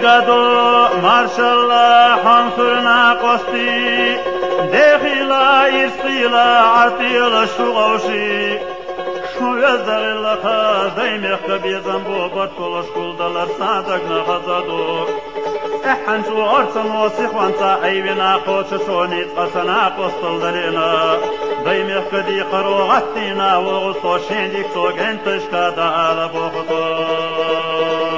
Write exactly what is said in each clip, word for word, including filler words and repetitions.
دو مارشالله حنصرنا قصتي داخلا يرسيلا عطيل شغوشي شو يزدغ اللخا دايميخ كبيزن بو بطلش كل دلر صادقنا خزادو احن شو ارسن وسيخ وانتا ايونا خوش شونيت قسنا قصتل دلينا دايميخ كدي قرو غطينا وغصو شينديك سوق انتش كادا على بوخطو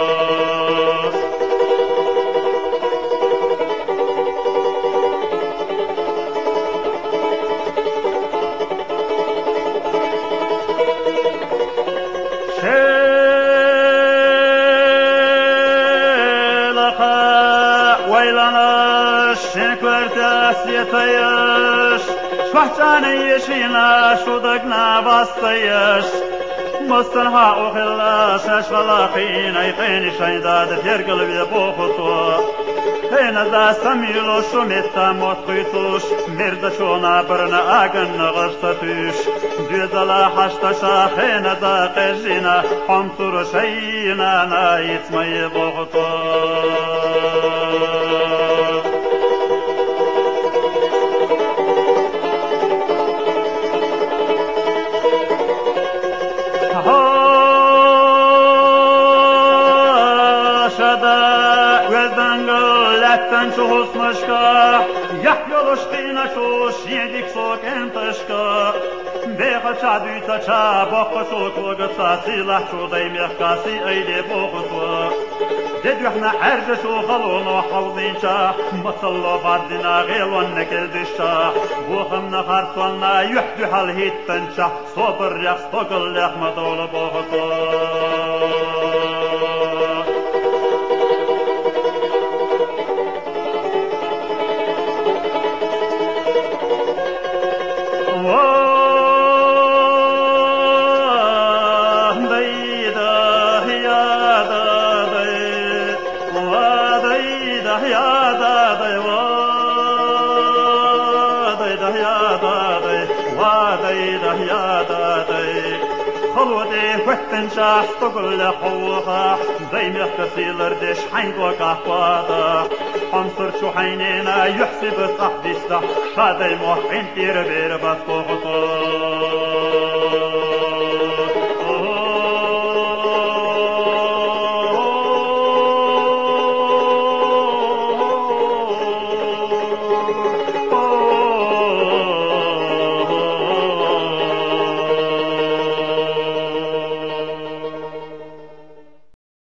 يتيش شوحتاني يشينا شودقنا باستيش مستنها أخلاش أشفلا خين أيقين شايداد في قلبي بوخطو هنا ذا سميلو شميتا موتقيتوش مرد شونا برنا أغن غرستوش دوزلا حشتشا هنا ذا قجينا حمتر شينا نايت مي بوخطو شو حسنشكا يحيلوش قينا شو شيدك سوك انتشكا بيخل شعدي تشا بوخ شو كوغتا سيلا شو دايميخ كاسي ايدي بوخطو ديدو احنا حرج شو خلونو حوضين شا مصلو باردنا غيلون نكل دشا بوخمنا خارطولنا يحدو حال هيتن شا صبر يخ صقل يخ مدول بوخطو تنشاح تقول لحوها زي مختصيلر ديش حين وقع قوادا حنصر شو حينينا يحسب صح ديستا شادي موحين تير بير بس بوغطو